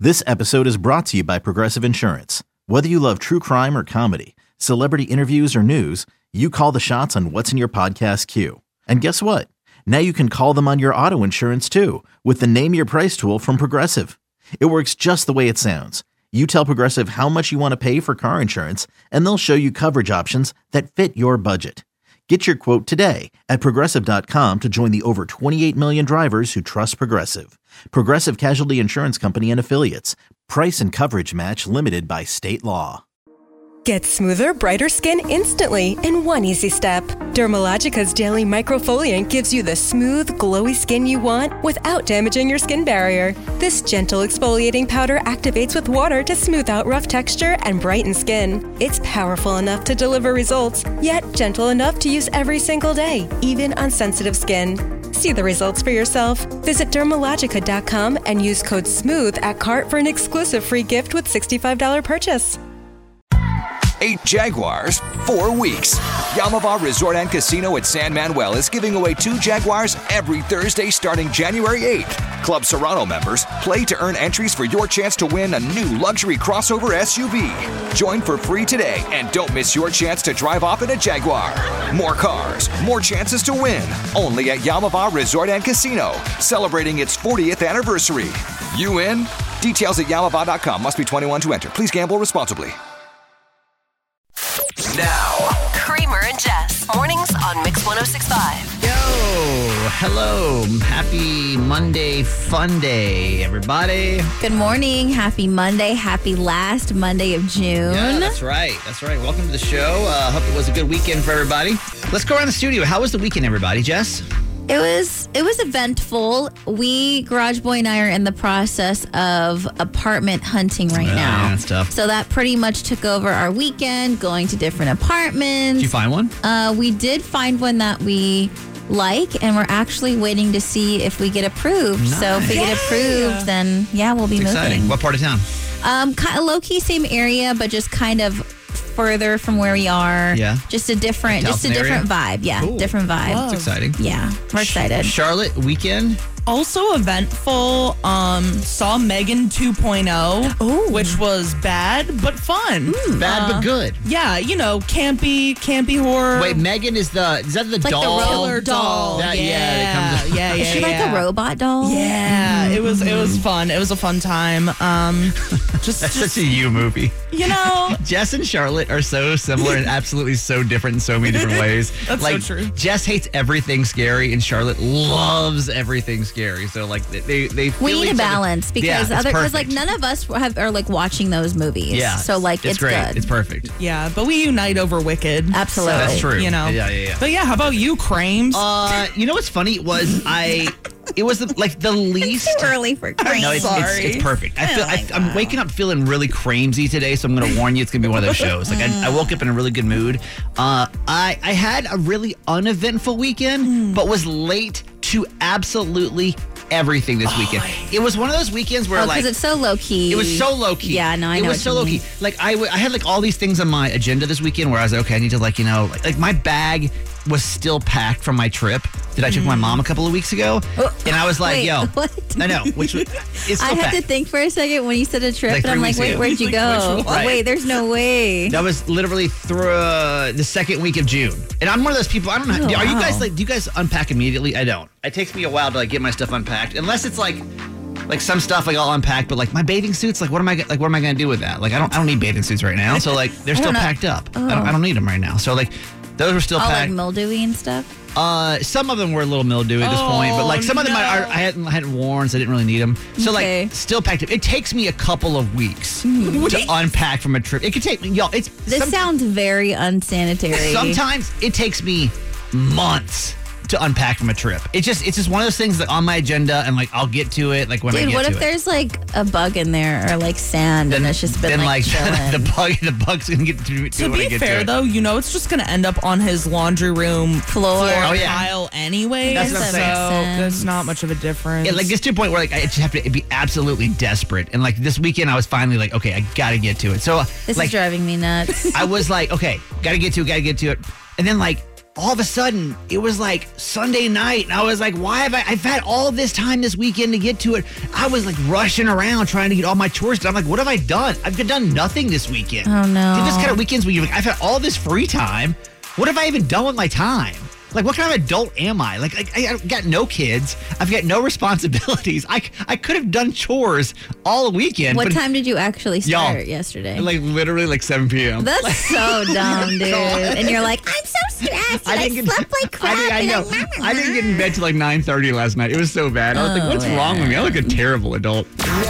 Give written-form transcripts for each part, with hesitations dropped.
This episode is brought to you by Progressive Insurance. Whether you love true crime or comedy, celebrity interviews or news, you call the shots on what's in your podcast queue. And guess what? Now you can call them on your auto insurance too with the Name Your Price tool from Progressive. It works just the way it sounds. You tell Progressive how much you want to pay for car insurance, and they'll show you coverage options that fit your budget. Get your quote today at Progressive.com to join the over 28 million drivers who trust Progressive. Progressive Casualty Insurance Company and Affiliates. Price and coverage match limited by state law. Get smoother, brighter skin instantly in one easy step. Dermalogica's Daily Microfoliant gives you the smooth, glowy skin you want without damaging your skin barrier. This gentle exfoliating powder activates with water to smooth out rough texture and brighten skin. It's powerful enough to deliver results, yet gentle enough to use every single day, even on sensitive skin. See the results for yourself. Visit Dermalogica.com and use code SMOOTH at cart for an exclusive free gift with $65 purchase. 8 Jaguars, 4 weeks. Yamava Resort and Casino at San Manuel is giving away 2 Jaguars every Thursday starting January 8th. Club Serrano members play to earn entries for your chance to win a new luxury crossover SUV. Join for free today and don't miss your chance to drive off in a Jaguar. More cars, more chances to win. Only at Yamava Resort and Casino, celebrating its 40th anniversary. You in? Details at yamava.com. Must be 21 to enter. Please gamble responsibly. Now, Kramer and Jess, mornings on Mix 106.5. Yo, hello. Happy Monday fun day, everybody. Good morning. Happy Monday. Happy last Monday of June. Yeah, that's right. Welcome to the show. Hope it was a good weekend for everybody. Let's go around the studio. How was the weekend, everybody? Jess? It was eventful. Garage Boy and I are in the process of apartment hunting right now. Yeah, that's tough. So that pretty much took over our weekend, going to different apartments. Did you find one? We did find one that we like, and we're actually waiting to see if we get approved. Nice. So if we get approved, then we'll be That's moving. exciting. What part of town? Kind of low-key same area, but just kind of further from where we are. Yeah. Just a different vibe. Yeah, cool. Different vibe. That's exciting. Yeah, we're excited. Charlotte, weekend? Also eventful. Saw Megan 2.0, which was bad but fun. Bad but good. Yeah, campy horror. Wait, Megan is that the Like doll? the killer doll. That comes yeah. Is she like a robot doll? Yeah, it was fun. It was a fun time. That's such a you movie. Jess and Charlotte are so similar and absolutely so different in so many different ways. That's so true. Jess hates everything scary and Charlotte loves everything scary. So like they We need a balance because perfect. none of us are like watching those movies. Yeah. So like it's great. good. It's perfect. Yeah, but we unite over Wicked. Absolutely. That's true. Yeah. But yeah, how about you, Crames? You know what's funny was it was the least Too early for Crames. No, it's perfect. I'm waking up feeling really cramesy today, so I'm going to warn you, it's going to be one of those shows. Like I woke up in a really good mood. I had a really uneventful weekend, but was late to absolutely everything this weekend. It was one of those weekends where because it's so low key. It was so low key. Yeah, no, I know. It was so low key. Like I had like all these things on my agenda this weekend where I was like, okay, I need to like my bag was still packed from my trip that I took my mom a couple of weeks ago, and I was like, wait, yo, what? I know, which it's still I had packed. to think for a second when you said a trip, Like and I'm 3 like, weeks wait, ago. where'd you go? Which one? Oh, wait, there's no way. That was literally through the second week of June. And I'm one of those people, I don't know. Oh, Are you wow. guys do you guys unpack immediately? I don't. It takes me a while to like get my stuff unpacked. Unless it's like some stuff like I'll unpack, but like my bathing suits, like what am I going to do with that? Like I don't need bathing suits right now. So like they're still know. packed up. I don't need them right now. So like those were still All like packed. mildewy and stuff. Some of them were a little mildewy at this point, but like some of them I hadn't worn, so I didn't really need them. So Okay. like still packed up. It takes me a couple of weeks to unpack from a trip. It could take me, y'all. This sounds very unsanitary. Sometimes it takes me months to unpack from a trip. It's just one of those things that on my agenda, and like I'll get to it like when I get to it. Dude, what if there's like a bug in there or like sand and it's just been like chilling? the bug's gonna get to it To when I be get fair, to it. though, it's just going to end up on his laundry room Floor. Oh, yeah. pile anyway. That's what I'm saying. So Makes there's sense. not much of a difference. Yeah, like it's to a point where like I just have to be absolutely desperate, and like this weekend I was finally like, okay, I gotta get to it. So This like is driving me nuts. I was like, okay, gotta get to it, and then like all of a sudden, it was like Sunday night, and I was like, why have I've had all this time this weekend to get to it. I was like rushing around trying to get all my chores done. I'm like, what have I done? I've done nothing this weekend. Oh, no. Dude, this kind of weekends where you're like, I've had all this free time. What have I even done with my time? Like, what kind of adult am I? Like I've got no kids. I've got no responsibilities. I could have done chores all weekend. What time did you actually start Y'all, yesterday? Like, literally, like 7 p.m. That's so dumb, dude. And you're like, I'm so stressed. I slept like crap. I know. I didn't get in bed till like 9:30 last night. It was so bad. I was like, what's wrong with me? I look a terrible adult.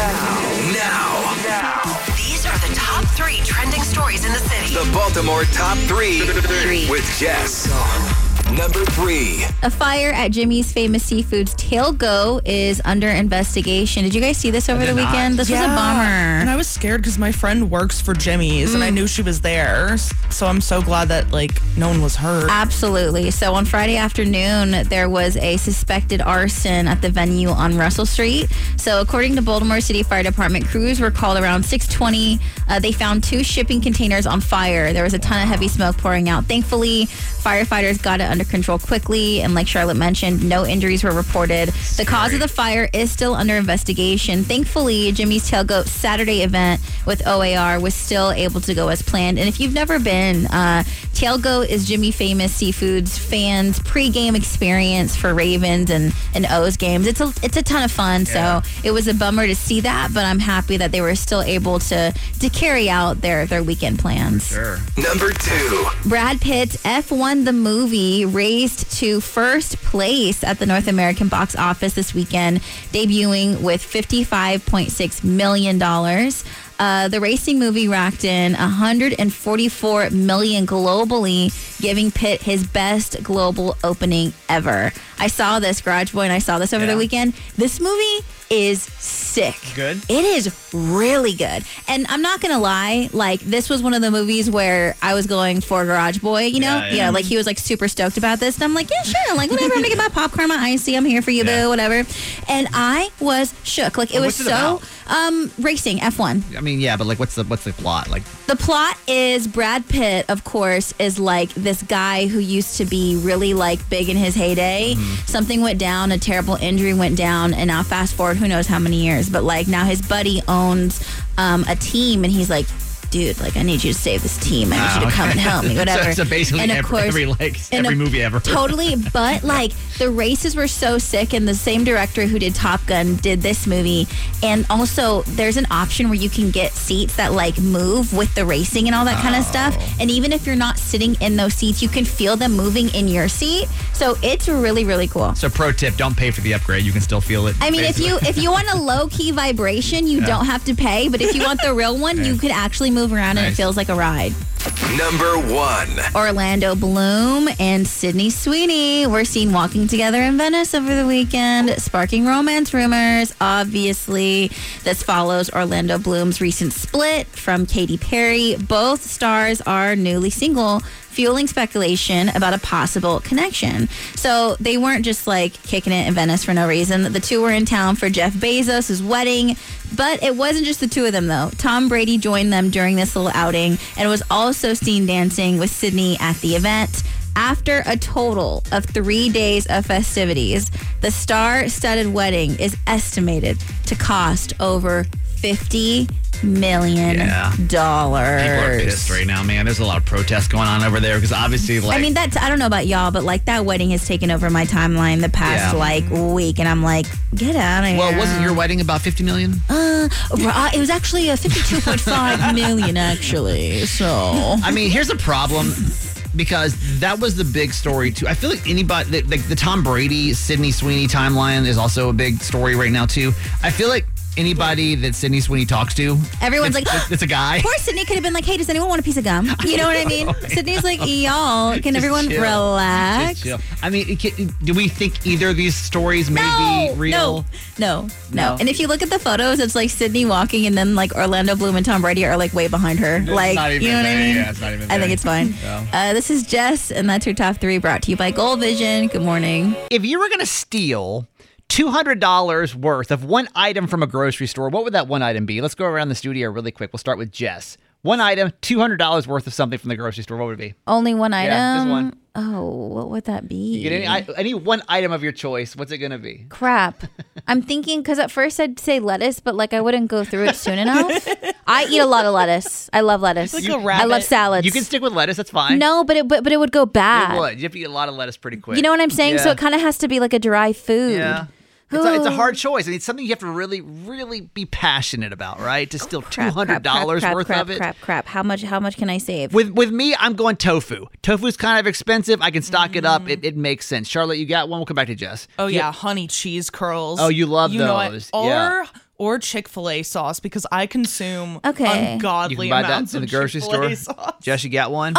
Now. These are the top 3 trending stories in the city. The Baltimore Top 3 with Jess. Number 3. A fire at Jimmy's Famous Seafoods Tailgo is under investigation. Did you guys see this over the weekend? This was a bummer. And I was scared because my friend works for Jimmy's and I knew she was there. So I'm so glad that no one was hurt. Absolutely. So on Friday afternoon, there was a suspected arson at the venue on Russell Street. So according to Baltimore City Fire Department, crews were called around 6:20. They found 2 shipping containers on fire. There was a ton of heavy smoke pouring out. Thankfully, firefighters got it under control quickly, and like Charlotte mentioned, no injuries were reported. The cause of the fire is still under investigation. Thankfully, Jimmy's Tailgate Saturday event with OAR was still able to go as planned. And if you've never been, Tailgate is Jimmy Famous Seafoods fans' pregame experience for Ravens and O's games. It's a ton of fun. Yeah. So it was a bummer to see that, but I'm happy that they were still able to carry out their weekend plans. Sure. Number 2. Brad Pitt's F1 the movie raised to first place at the North American box office this weekend, debuting with $55.6 million. The racing movie racked in $144 million globally, giving Pitt his best global opening ever. I saw this, Garage Boy, and I saw this over the weekend. This movie is sick. Good? It is really good. And I'm not going to lie, this was one of the movies where I was going for Garage Boy, you know? Yeah. He was super stoked about this. And I'm like, yeah, sure. Whatever. I'm going to get my popcorn, my icy. I'm here for you, boo, whatever. And I was shook. It was so racing, F1. I mean, yeah, but what's the plot? The plot is Brad Pitt, of course, is this guy who used to be really big in his heyday. Something went down, a terrible injury went down, and now fast forward who knows how many years, but now his buddy owns a team, and he's like, dude, I need you to save this team. I need you to come and help me, whatever. So basically and of course, every movie ever. Totally, but the races were so sick, and the same director who did Top Gun did this movie. And also, there's an option where you can get seats that move with the racing and all that kind of stuff. And even if you're not sitting in those seats, you can feel them moving in your seat. So it's really, really cool. So pro tip, don't pay for the upgrade. You can still feel it. I mean, if you want a low-key vibration, you don't have to pay. But if you want the real one, you could actually move around and it feels like a ride. Number 1. Orlando Bloom and Sydney Sweeney were seen walking together in Venice over the weekend, sparking romance rumors. Obviously, this follows Orlando Bloom's recent split from Katy Perry. Both stars are newly single, fueling speculation about a possible connection. So they weren't just kicking it in Venice for no reason. The two were in town for Jeff Bezos' wedding, but it wasn't just the two of them though. Tom Brady joined them during this little outing and was also seen dancing with Sydney at the event. After a total of 3 days of festivities, the star-studded wedding is estimated to cost over $50 million. People are pissed right now, man. There's a lot of protests going on over there because obviously, I mean, I don't know about y'all, but that wedding has taken over my timeline the past week, and I'm like, get out of here. Well, wasn't your wedding about $50 million? It was actually a $52.5 million, actually. So, I mean, here's a problem. Because that was the big story too. I feel like anybody, the Tom Brady, Sydney Sweeney timeline is also a big story right now too. I feel like anybody that Sydney Sweeney talks to, everyone's it's a guy. Poor Sydney could have been like, hey, does anyone want a piece of gum? You know what I mean? Sydney's like, y'all, can everyone relax? I mean, do we think either of these stories may be real? No. And if you look at the photos, it's Sydney walking and then Orlando Bloom and Tom Brady are way behind her. You know what I mean? Yeah, it's not even I think it's fine. No. This is Jess, and that's your top 3 brought to you by Gold Vision. Good morning. If you were going to steal $200 worth of one item from a grocery store, what would that one item be? Let's go around the studio really quick. We'll start with Jess. One item, $200 worth of something from the grocery store. What would it be? Only one item? Yeah, just one. Oh, what would that be? You get any one item of your choice. What's it going to be? Crap. I'm thinking, because at first I'd say lettuce, but like I wouldn't go through it soon enough. I eat a lot of lettuce. I love lettuce. Like a rabbit. I love salads. You can stick with lettuce. That's fine. No, but it would go bad. It would. You have to eat a lot of lettuce pretty quick. You know what I'm saying? Yeah. So it kind of has to be like a dry food. Yeah. It's a hard choice. I mean, it's something you have to really, really be passionate about, right? To steal $200 worth of it. Crap. How much can I save? With me, I'm going tofu. Tofu's kind of expensive. I can stock it up. It makes sense. Charlotte, you got one? We'll come back to Jess. Oh, yeah. Honey cheese curls. Oh, you love know those. It. Or Chick-fil-A sauce, because I consume You ungodly can buy amounts that in the of grocery Chick-fil-A store. sauce. Jess, you got one?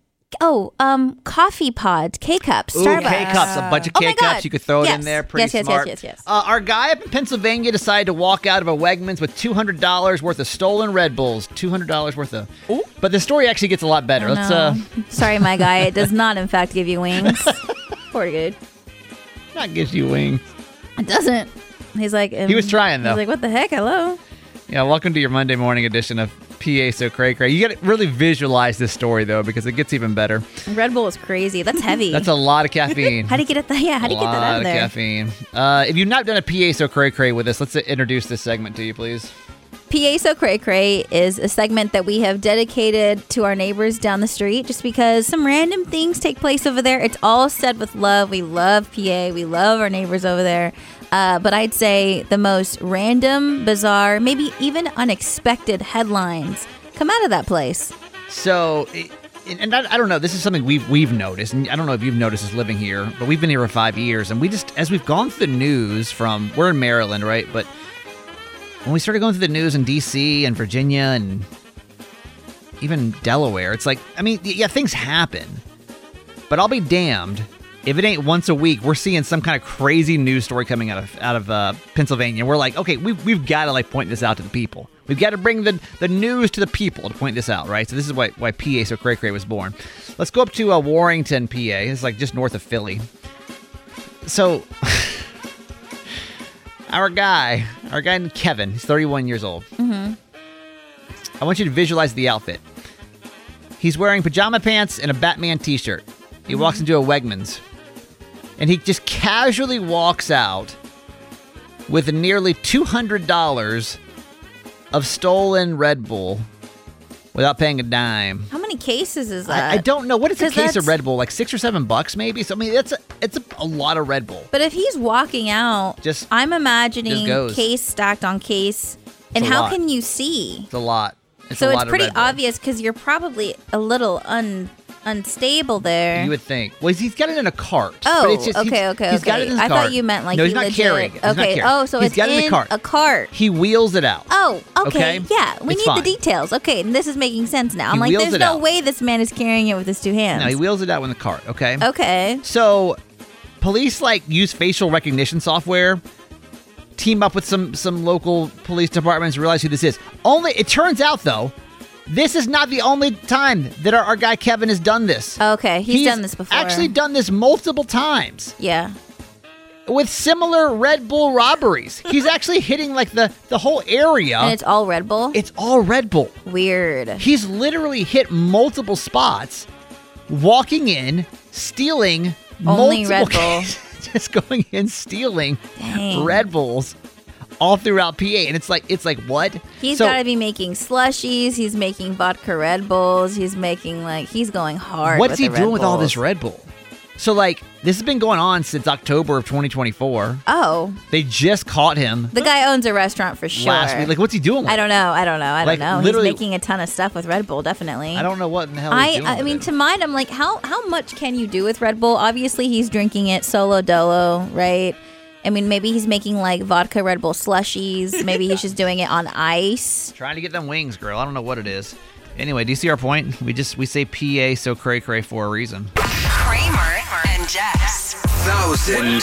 Coffee pods, K-cups, Ooh, Starbucks. K-cups, a bunch of Oh my K-cups. God. You could throw it Yes. in there. Pretty Yes. smart. Our guy up in Pennsylvania decided to walk out of a Wegmans with $200 worth of stolen Red Bulls. $200 worth of. Ooh. But the story actually gets a lot better. Oh, Let's. no. Sorry, my guy. It does not, in fact, give you wings. Poor dude. Not gives you wings. It doesn't. He's like. He was trying, though. He's like, what the heck? Hello. Yeah, welcome to your Monday morning edition of PA So Cray Cray. You got to really visualize this story, though, because it gets even better. Red Bull is crazy. That's heavy. That's a lot of caffeine. How do you get it? How do you get that out of there? Caffeine. If you've not done a PA So Cray Cray with us, let's introduce this segment to you, please. PA So Cray Cray is a segment that we have dedicated to our neighbors down the street just because some random things take place over there. It's all said with love. We love PA. We love our neighbors over there. But I'd say the most random, bizarre, maybe even unexpected headlines come out of that place. So, and I don't know, this is something we've noticed, and I don't know if you've noticed this living here, but we've been here for 5 years, and we just, as we've gone through the news we're in Maryland, right? But when we started going through the news in D.C. and Virginia and even Delaware, it's like, I mean, yeah, things happen, but I'll be damned if it ain't once a week we're seeing some kind of crazy news story coming out of Pennsylvania. We're like, okay, we've got to point this out to the people. We've got to bring the news to the people to point this out, right? So this is why PA So Cray Cray was born. Let's go up to Warrington, PA. It's like just north of Philly. So our guy named Kevin, he's 31 years old. Mm-hmm. I want you to visualize the outfit. He's wearing pajama pants and a Batman t-shirt. He walks into a Wegmans. And he just casually walks out with nearly $200 of stolen Red Bull without paying a dime. How many cases is that? I don't know. What is a 'Cause case of that's- Red Bull? Like $6 or $7 maybe? So I mean, it's a lot of Red Bull. But if he's walking out, I'm imagining goes. case stacked on case. And a how lot. can you see? It's a lot. So a it's lot pretty of Red Bull. obvious because you're probably a little unstable there. You would think. Well, he's got it in a cart. Oh, but it's just, okay. He's got it in his I cart. thought you meant like no, he he's not legit. carrying it. He's not Okay. carrying. Oh, so he's it's got it in in a cart. a cart. He wheels it out. Oh, okay. Yeah, we It's need fine. the details. Okay, and this is making sense now. I'm He like, wheels there's it no out. way this man is carrying it with his two hands. No, he wheels it out in the cart. Okay. Okay. So, police use facial recognition software, team up with some local police departments, realize who this is. It turns out though, this is not the only time that our guy Kevin has done this. Okay, he's done this before. Actually done this multiple times. Yeah. With similar Red Bull robberies. He's actually hitting like the whole area. And it's all Red Bull? It's all Red Bull. Weird. He's literally hit multiple spots, walking in, stealing Only multiple Red Bull. cases, just going in stealing Dang. Red Bulls all throughout PA. And it's like what? He's got to be making slushies. He's making vodka Red Bulls. He's making he's going hard. What's with he the Red doing with all Bulls. this Red Bull? So this has been going on since October of 2024. Oh. They just caught him The guy owns a restaurant for sure. last week. What's he doing with I don't know. I don't know. He's literally- making a ton of stuff with Red Bull, definitely. I don't know what in the hell he's doing I with mean, it. to mine, I'm like, how much can you do with Red Bull? Obviously, he's drinking it solo dolo, right? I mean, maybe he's making vodka Red Bull slushies. Maybe he's just doing it on ice. Trying to get them wings, girl. I don't know what it is. Anyway, do you see our point? We say PA So Cray Cray for a reason. Kramer and Jess. $1,000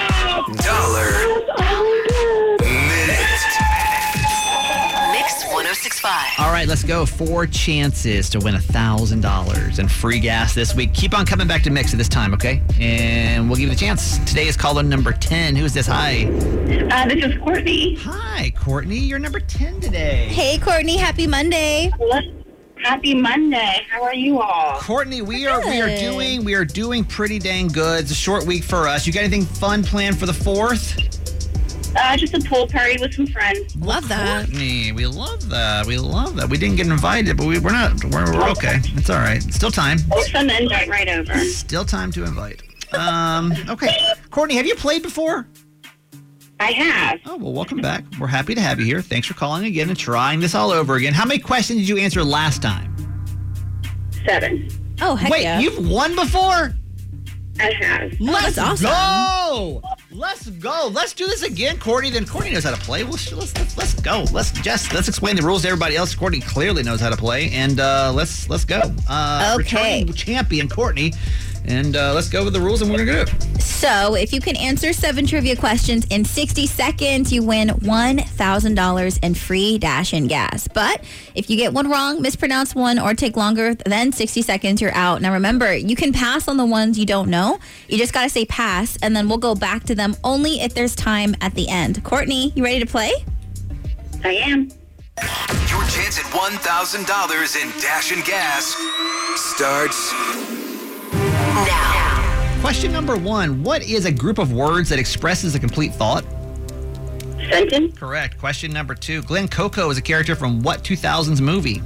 minute. Mix 1065. All right, let's go. 4 chances to win $1,000 and free gas this week. Keep on coming back to Mix at this time, okay? And we'll give you the chance. Today is caller number 10. Who's this? Hi. This is Courtney. Hi, Courtney. You're number 10 today. Hey, Courtney. Happy Monday. Happy Monday. How are you all? Courtney, we are doing pretty dang good. It's a short week for us. You got anything fun planned for the 4th? Just a pool party with some friends. Love that. Courtney, we love that. We love that. We didn't get invited, but we're okay. It's all right. Still time. We'll send the invite right over. Still time to invite. Okay. Courtney, have you played before? I have. Oh, well, welcome back. We're happy to have you here. Thanks for calling again and trying this all over again. How many questions did you answer last time? 7. Oh, heck Wait, yeah. you've won before? I have. Let's awesome. go. Let's go. Let's do this again, Courtney. Then Courtney knows how to play. Let's go. Let's explain the rules to everybody else. Courtney clearly knows how to play, and let's go. Okay. Returning champion Courtney, and let's go with the rules, and we're gonna do it. So, if you can answer 7 trivia questions in 60 seconds, you win $1,000 in free Dash-In gas. But if you get one wrong, mispronounce one, or take longer than 60 seconds, you're out. Now, remember, you can pass on the ones you don't know. You just got to say pass, and then we'll go back to them only if there's time at the end. Courtney, you ready to play? I am. Your chance at $1,000 in Dash-In gas starts Now. Question number 1. What is a group of words that expresses a complete thought? Sentence. Correct. Question number 2. Glenn Coco is a character from what 2000s movie?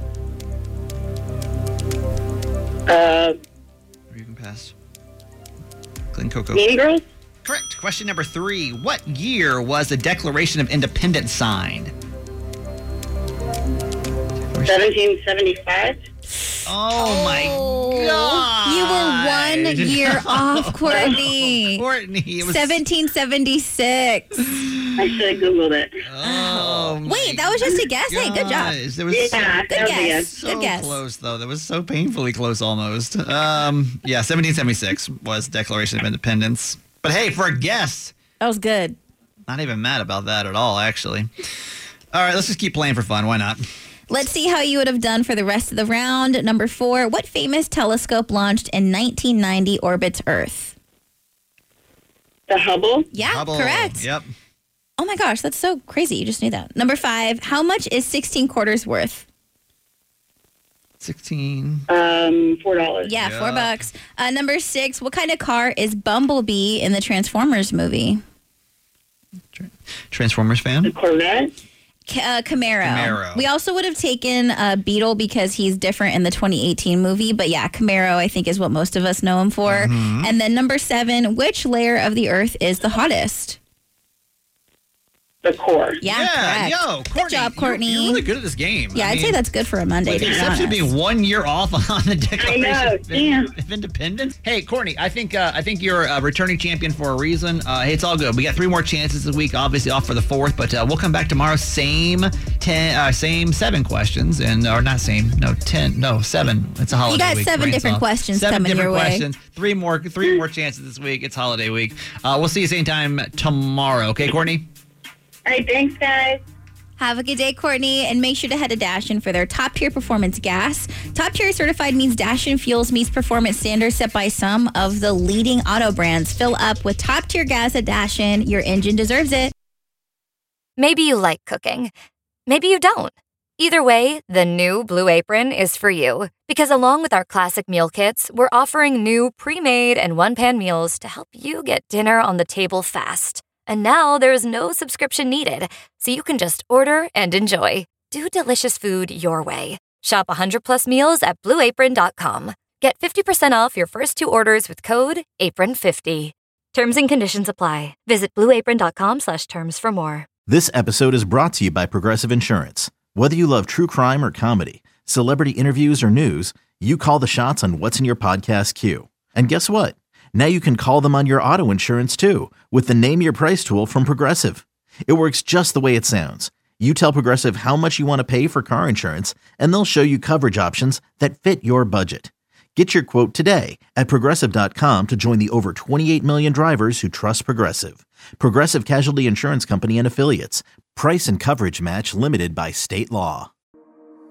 Or you can pass. Glenn Coco. Mean Girls. Correct. Question number 3. What year was the Declaration of Independence signed? 1775. Oh my God. You were 1 year off, Courtney. Courtney. It was 1776. I should have Googled it. Oh my Wait, that was just a guess. Hey, good job. gosh. There was Yeah, Good that was a guess. so Good guess. close, though. That was so painfully close almost. 1776 was Declaration of Independence. But hey, for a guess, That was good. not even mad about that at all, actually. All right, let's just keep playing for fun. Why not? Let's see how you would have done for the rest of the round. Number 4, what famous telescope launched in 1990 orbits Earth? The Hubble. Yeah, Hubble. correct. Yep. Oh my gosh, that's so crazy. You just knew that. Number 5, how much is 16 quarters worth? 16. $4. Yeah, Yeah. $4. Number 6, what kind of car is Bumblebee in the Transformers movie? Transformers fan? The Corvette. Camaro. Camaro. We also would have taken Beetle because he's different in the 2018 movie. But yeah, Camaro, I think, is what most of us know him for. Mm-hmm. And then number 7, which layer of the Earth is the hottest? The core. Yeah, correct. Yo, Courtney. Good job, Courtney. You're really good at this game. Yeah, I'd say that's good for a Monday, With to the be exception of honest. being 1 year off on the Declaration know, damn. of Independence. Hey, Courtney, I think you're a returning champion for a reason. Hey, it's all good. We got 3 more chances this week, obviously off for the 4th, but we'll come back tomorrow. Same 7 questions, and or not same, no 10, no 7. It's a holiday You got week. 7 Brain's different off. questions 7 coming different your way. questions. 3 more chances this week. It's holiday week. We'll see you same time tomorrow. Okay, Courtney. All right, thanks, guys. Have a good day, Courtney, and make sure to head to Dash-In for their top-tier performance gas. Top-tier certified means Dash-In fuels meets performance standards set by some of the leading auto brands. Fill up with top-tier gas at Dash-In. Your engine deserves it. Maybe you like cooking. Maybe you don't. Either way, the new Blue Apron is for you. Because along with our classic meal kits, we're offering new pre-made and one-pan meals to help you get dinner on the table fast. And now there's no subscription needed, so you can just order and enjoy. Do delicious food your way. Shop 100+ meals at BlueApron.com. Get 50% off your first 2 orders with code APRON50. Terms and conditions apply. Visit BlueApron.com/terms for more. This episode is brought to you by Progressive Insurance. Whether you love true crime or comedy, celebrity interviews or news, you call the shots on what's in your podcast queue. And guess what? Now you can call them on your auto insurance too with the Name Your Price tool from Progressive. It works just the way it sounds. You tell Progressive how much you want to pay for car insurance, and they'll show you coverage options that fit your budget. Get your quote today at Progressive.com to join the over 28 million drivers who trust Progressive. Progressive Casualty Insurance Company and Affiliates. Price and coverage match limited by state law.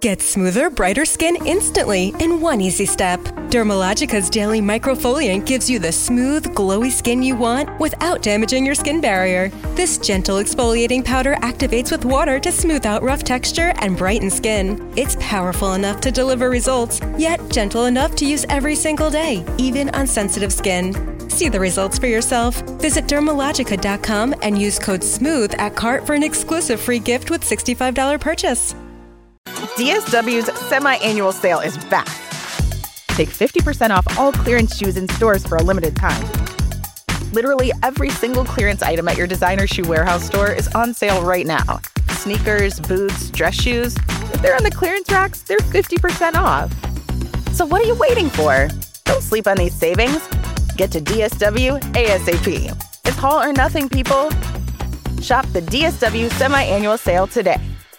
Get smoother, brighter skin instantly in one easy step. Dermalogica's daily microfoliant gives you the smooth, glowy skin you want without damaging your skin barrier. This gentle exfoliating powder activates with water to smooth out rough texture and brighten skin. It's powerful enough to deliver results, yet gentle enough to use every single day, even on sensitive skin. See the results for yourself. Visit Dermalogica.com and use code SMOOTH at cart for an exclusive free gift with $65 purchase. DSW's semi-annual sale is back. Take 50% off all clearance shoes in stores for a limited time. Literally every single clearance item at your designer shoe warehouse store is on sale right now. Sneakers, boots, dress shoes. If they're on the clearance racks, they're 50% off. So what are you waiting for? Don't sleep on these savings. Get to DSW ASAP. It's haul or nothing, people. Shop the DSW semi-annual sale today.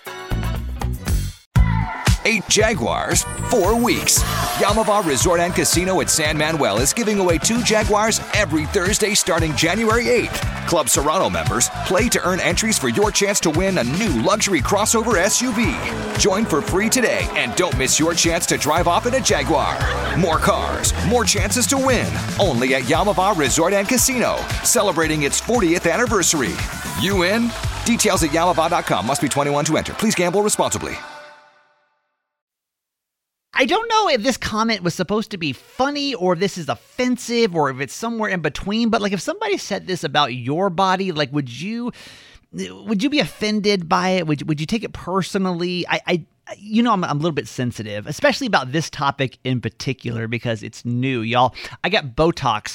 8 Jaguars, 4 weeks. Yamava Resort and Casino at San Manuel is giving away 2 Jaguars every Thursday starting January 8th. Club Serrano members play to earn entries for your chance to win a new luxury crossover SUV. Join for free today and don't miss your chance to drive off in a Jaguar. More cars, more chances to win. Only at Yamava Resort and Casino, celebrating its 40th anniversary. You in? Details at yamava.com. Must be 21 to enter. Please gamble responsibly. I don't know if this comment was supposed to be funny or if this is offensive or if it's somewhere in between, but like if somebody said this about your body, like would you be offended by it? Would you take it personally? I'm a little bit sensitive, especially about this topic in particular because it's new, y'all. I got Botox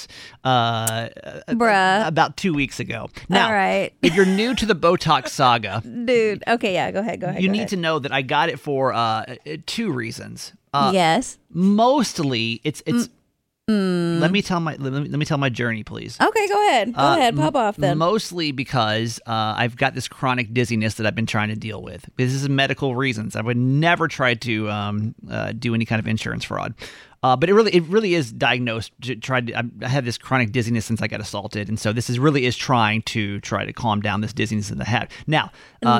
about 2 weeks ago. Now, all right. If you're new to the Botox saga, dude, okay, yeah, go ahead. You need to know that I got it for 2 reasons. Yes. Mostly, it's. Let me tell my journey, please. Okay, go ahead. Pop off then. Mostly because I've got this chronic dizziness that I've been trying to deal with. This is medical reasons. I would never try to do any kind of insurance fraud. But it really is diagnosed. I have this chronic dizziness since I got assaulted, and so this is trying to calm down this dizziness that I have. Now,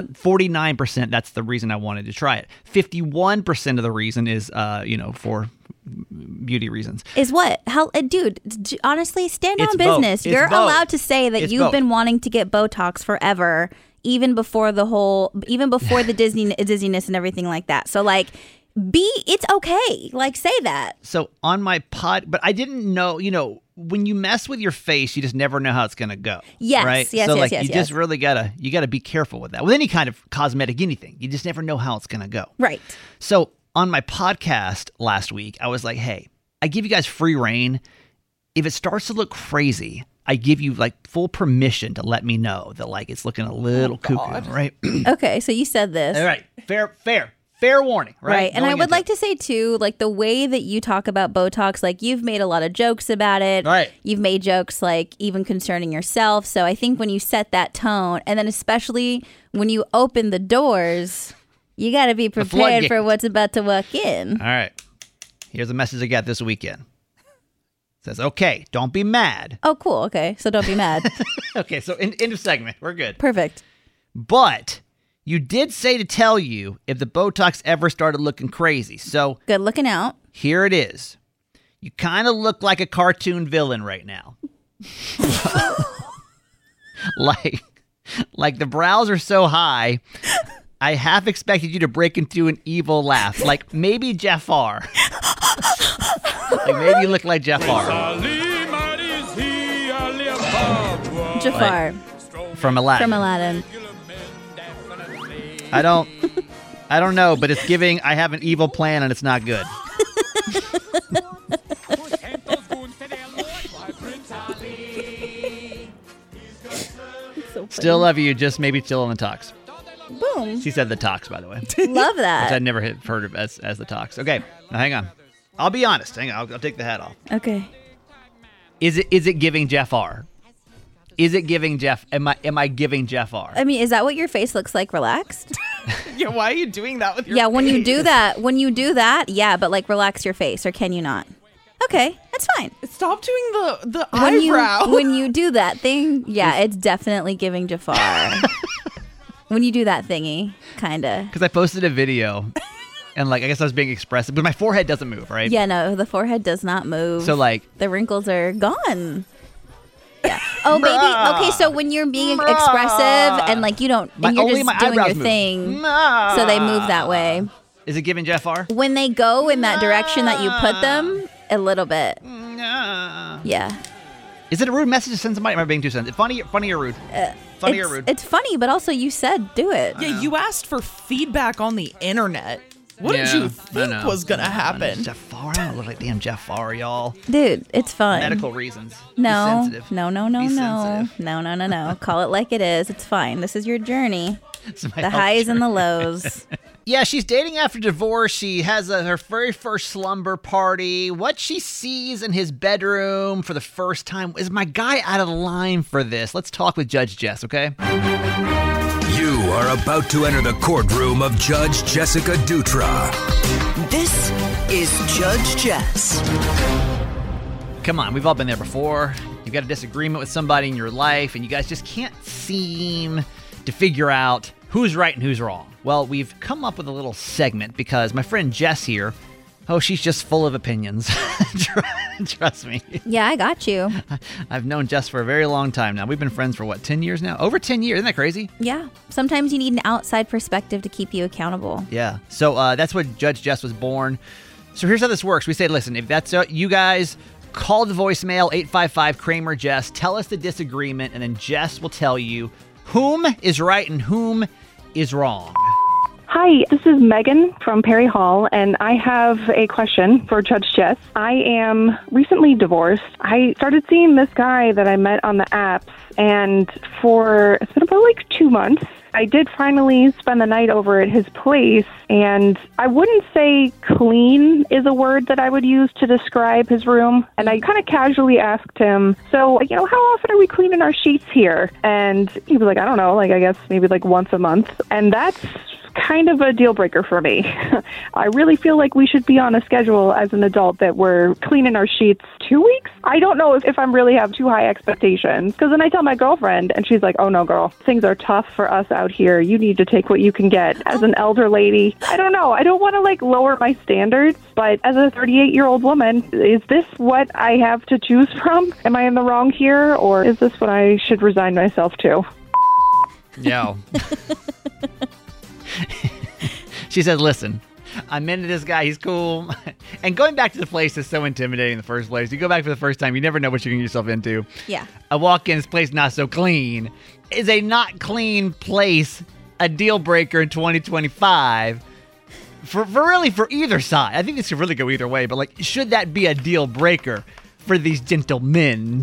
49%. That's the reason I wanted to try it. 51% of the reason is for beauty reasons. Is what? How, dude? Honestly, stand on business. You're allowed to say that you've been wanting to get Botox forever, even before the dizziness and everything like that. So like. It's okay. Like, say that. So on my but I didn't know, when you mess with your face, you just never know how it's going to go. Yes, right? yes, so yes, like, yes, you just really gotta be careful with that. With any kind of cosmetic anything, you just never know how it's going to go. Right. So on my podcast last week, I was like, hey, I give you guys free reign. If it starts to look crazy, I give you like full permission to let me know that like it's looking a little cuckoo, right? Okay, so you said this. All right. Fair warning, right? Right. And I would like to say, too, like the way that you talk about Botox, like you've made a lot of jokes about it. Right. You've made jokes like even concerning yourself. So I think when you set that tone, and then especially when you open the doors, you got to be prepared for what's about to walk in. All right. Here's a message I got this weekend. It says, okay, don't be mad. Oh, cool. Okay. So don't be mad. Okay. So end of segment. We're good. Perfect. But you did say to tell you if the Botox ever started looking crazy. So good looking out. Here it is. You kind of look like a cartoon villain right now. like the brows are so high, I half expected you to break into an evil laugh. Like maybe Jafar. Like maybe you look like Jafar. Jafar. From Aladdin. I don't know, but it's giving I have an evil plan and it's not good. Still love you, just maybe chill on the tox. Boom. She said the tox, by the way. Love that. Which I'd never heard of as the tox. Okay, now hang on. I'll be honest. Hang on, I'll take the hat off. Okay. Is it giving Jafar? Is it giving Jeff? Am I giving Jafar? I mean, is that what your face looks like? Relaxed? Yeah. Why are you doing that with your? Yeah. face? When you do that, yeah. But like, relax your face, or can you not? Okay, that's fine. Stop doing the eyebrow. When you do that thing, yeah, it's definitely giving Jafar. When you do that thingy, kinda. Because I posted a video. And like, I guess I was being expressive, but my forehead doesn't move, right? Yeah, no, the forehead does not move. So like, the wrinkles are gone. Yeah. Oh, maybe. Okay, so when you're being expressive and like you don't, and you're just doing your thing, so they move that way. Is it giving Jeff R? When they go in that direction that you put them, a little bit. Yeah. Is it a rude message to send somebody? Am I being too sensitive? Funny or rude? Funny or rude? It's funny, but also you said do it. Yeah, you asked for feedback on the internet. What did you think was going to happen? Jeff Farr? I don't look like damn Jeff Farr, y'all. Dude, it's fun. Medical reasons. No. Be sensitive. No. No. Call it like it is. It's fine. This is your journey. The highs and the lows. Yeah, she's dating after divorce. She has her very first slumber party. What she sees in his bedroom for the first time. Is my guy out of line for this? Let's talk with Judge Jess, okay? You are about to enter the courtroom of Judge Jessica Dutra. This is Judge Jess. Come on, we've all been there before. You've got a disagreement with somebody in your life, and you guys just can't seem to figure out who's right and who's wrong. Well, we've come up with a little segment because my friend Jess here, she's just full of opinions. Trust me. Yeah, I got you. I've known Jess for a very long time now. We've been friends for 10 years now? Over 10 years. Isn't that crazy? Yeah. Sometimes you need an outside perspective to keep you accountable. Yeah. So that's what Judge Jess was born. So here's how this works. We say, listen, if that's you guys, call the voicemail, 855-KRAMER-JESS. Tell us the disagreement, and then Jess will tell you whom is right and whom is wrong. Hi, this is Megan from Perry Hall, and I have a question for Judge Jess. I am recently divorced. I started seeing this guy that I met on the apps, and it's been about 2 months. I did finally spend the night over at his place, and I wouldn't say clean is a word that I would use to describe his room. And I kind of casually asked him, so, how often are we cleaning our sheets here? And he was like, I don't know, I guess maybe once a month. And that's kind of a deal breaker for me. I really feel like we should be on a schedule as an adult that we're cleaning our sheets 2 weeks. I don't know if I really have too high expectations, because then I tell my girlfriend and she's like, oh no, girl, things are tough for us out here. You need to take what you can get. As an elder lady, I don't know. I don't want to lower my standards, but as a 38-year-old woman, is this what I have to choose from? Am I in the wrong here, or is this what I should resign myself to? Yeah. She said, listen, I'm into this guy. He's cool. And going back to the place is so intimidating in the first place. You go back for the first time, you never know what you're getting yourself into. Yeah. I walk in, this place not so clean. Is a not clean place a deal breaker in 2025? For either side. I think this could really go either way, but should that be a deal breaker for these gentlemen?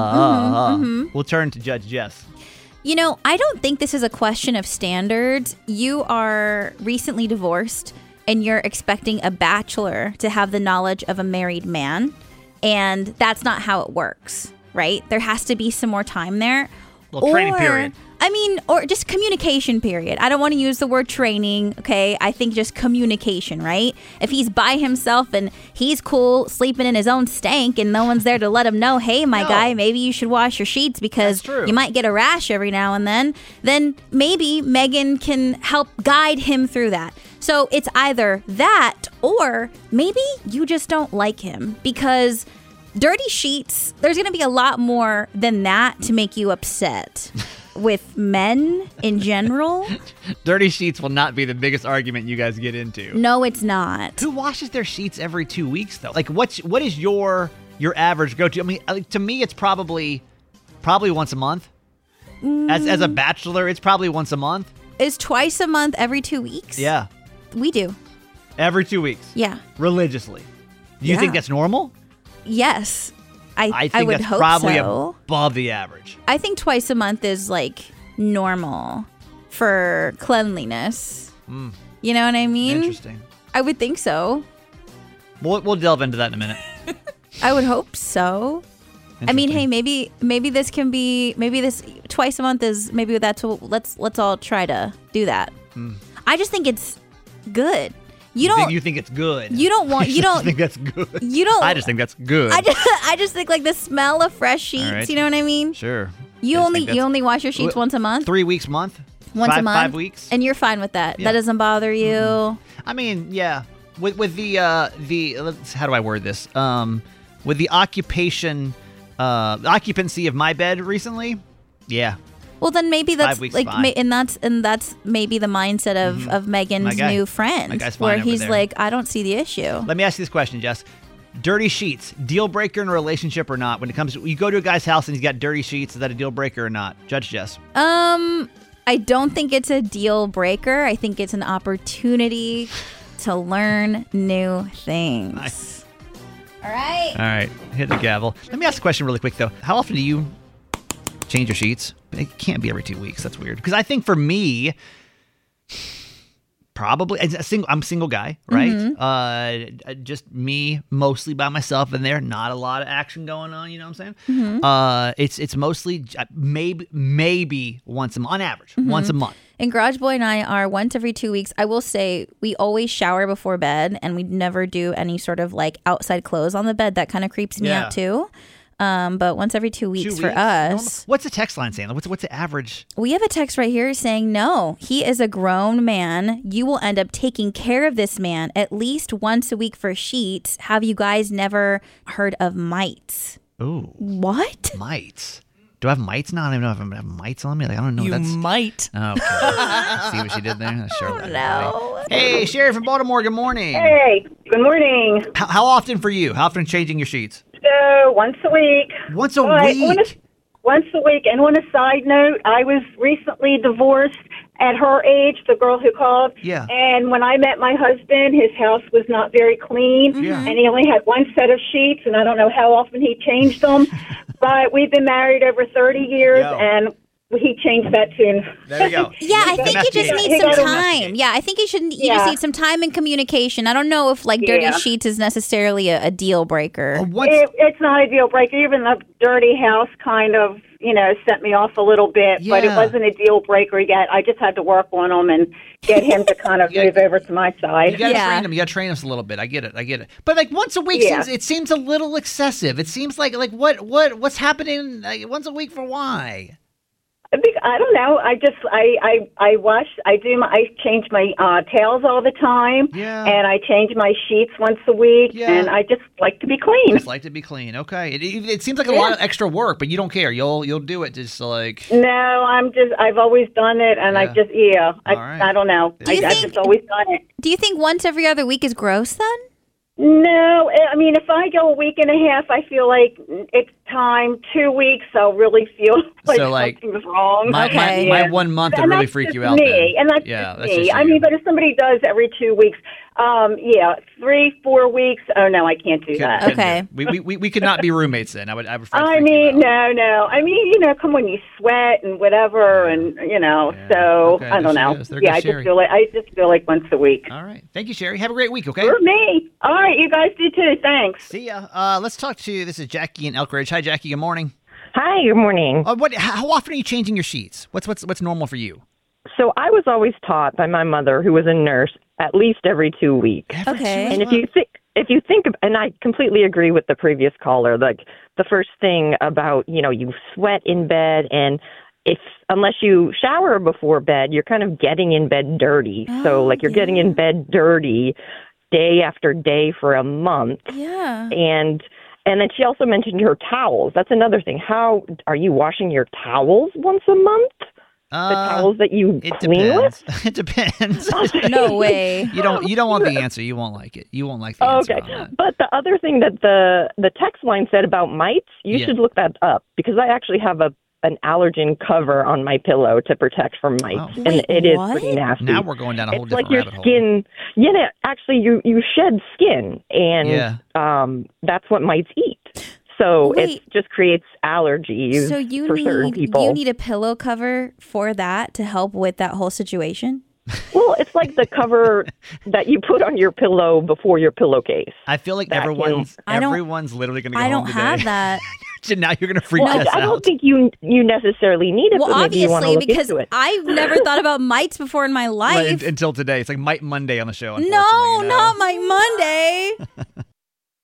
We'll turn to Judge Jess. I don't think this is a question of standards. You are recently divorced and you're expecting a bachelor to have the knowledge of a married man. And that's not how it works, right? There has to be some more time there. Well, training period. Or just communication period. I don't want to use the word training, okay? I think just communication, right? If he's by himself and he's cool sleeping in his own stank and no one's there to let him know, hey, my guy, maybe you should wash your sheets because you might get a rash every now and then maybe Megan can help guide him through that. So it's either that or maybe you just don't like him because dirty sheets, there's going to be a lot more than that to make you upset. With men in general. Dirty sheets will not be the biggest argument you guys get into. No, it's not. Who washes their sheets every 2 weeks, though? What is your average go-to? To me, it's probably once a month. As a bachelor, it's probably once a month. Is twice a month every 2 weeks? Yeah. We do. Every 2 weeks? Yeah. Religiously. Do you think that's normal? Yes. I think would that's hope probably so. Above the average. I think twice a month is normal for cleanliness. You know what I mean? Interesting. I would think so. We'll delve into that in a minute. I would hope so. Hey, maybe this twice a month is let's all try to do that. I just think it's good. You think it's good. You don't think that's good. You don't. I just think that's good. I just think the smell of fresh sheets. Right. You know what I mean? Sure. You only wash your sheets once a month. 3 weeks a month. Once a month? 5 weeks. And you're fine with that? Yeah. That doesn't bother you? I mean, yeah. With the how do I word this? With the occupancy of my bed recently, yeah. Well, then maybe 5 that's weeks like, fine. and that's maybe the mindset of Megan's My guy. new My friend, guy's fine where over he's there. like, I don't see the issue. Let me ask you this question, Jess. Dirty sheets, deal breaker in a relationship or not? When it comes to, you go to a guy's house and he's got dirty sheets, is that a deal breaker or not? Judge Jess. I don't think it's a deal breaker. I think it's an opportunity to learn new things. Nice. All right. All right, hit the gavel. Let me ask a question really quick, though. How often do you change your sheets? It can't be every 2 weeks. That's weird. Because I think for me, probably, I'm a single guy, right? Just me, mostly by myself in there. Not a lot of action going on, you know what I'm saying? It's mostly maybe once a month, on average, once a month. And Garage Boy and I are once every 2 weeks. I will say we always shower before bed, and we never do any sort of like outside clothes on the bed. That kind of creeps me out too. But once every 2 weeks for us. What's the text line saying? What's the average? We have a text right here saying, no, he is a grown man. You will end up taking care of this man at least once a week for sheets. Have you guys never heard of mites? Ooh. What? Mites. Do I have mites now? I don't even know if I have mites on me. Like, I don't know. You might. Oh, okay. See what she did there? That's Charlotte. No. Hey, Sherry from Baltimore. Good morning. Hey, good morning. How often for you? How often changing your sheets? Once a week. Once a week? Once a week. And on a side note, I was recently divorced at her age, the girl who called. Yeah. And when I met my husband, his house was not very clean. Yeah. And he only had one set of sheets, and I don't know how often he changed them. But we've been married over 30 years, and he changed that tune. There we go. Yeah, I think you just need some time. Yeah, I think you just need some time and communication. I don't know if like dirty sheets is necessarily a deal breaker. It's not a deal breaker. Even the dirty house kind of, sent me off a little bit, but it wasn't a deal breaker yet. I just had to work on him and get him to kind of move over to my side. You got to train him. You got to train us a little bit. I get it. But like once a week, seems a little excessive. It seems like what's happening once a week for why? I don't know. I wash. I change my towels all the time. Yeah. And I change my sheets once a week. Yeah. And I just like to be clean. Just like to be clean. Okay. It seems like a lot of extra work, but you don't care. You'll do it just like. No, I've always done it, and I don't know. I've just always done it. Do you think once every other week is gross then? No, I mean, if I go a week and a half, I feel like it's time. 2 weeks, I'll really feel like something's wrong. My 1 month would really freak you out. Me, and that's me. I mean, but if somebody does every 2 weeks, 3-4 weeks. Oh no, I can't do that. Okay, we could not be roommates then. I would. I mean, no. I mean, come when you sweat and whatever, and So okay, I don't know. Yeah, I just feel like once a week. All right, thank you, Sherry. Have a great week. Okay. For me. All right, you guys do too. Thanks. See ya. Let's talk to. This is Jackie in Elk Ridge. Hi, Jackie. Good morning. Hi. Good morning. How often are you changing your sheets? What's normal for you? So I was always taught by my mother, who was a nurse, at least every 2 weeks. Okay. And if you think, and I completely agree with the previous caller, like the first thing about, you sweat in bed, and unless you shower before bed, you're kind of getting in bed dirty. So like you're getting in bed dirty day after day for a month. Yeah. And then she also mentioned her towels. That's another thing. How are you washing your towels once a month? The towels that you clean with? It depends. No way. You don't want the answer. You won't like it. You won't like the answer on that. But the other thing that the text line said about mites, you should look that up, because I actually have an allergen cover on my pillow to protect from mites, and it is pretty nasty. Now we're going down a whole different rabbit hole. It's like your skin. Actually, you shed skin, and that's what mites eat. So it just creates allergies for certain people. You need a pillow cover for that to help with that whole situation? Well, it's like the cover that you put on your pillow before your pillowcase. I feel like everyone's literally going to go home today. I don't have that. So now you're going to freak us out. I don't think you necessarily need it, but maybe you want to look into it. I've never thought about mites before in my life. Until today. It's like Mite Monday on the show, No, not Mite Monday.